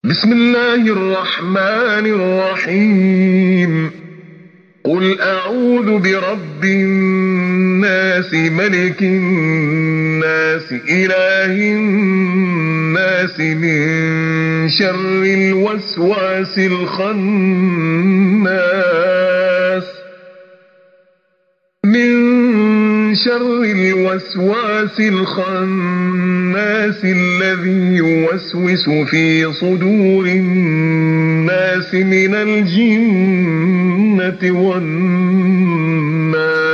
بسم الله الرحمن الرحيم. قل أعوذ برب الناس ملك الناس إله الناس من شر الوسواس الخناس الذي يوسوس في صدور الناس من الجنة والناس.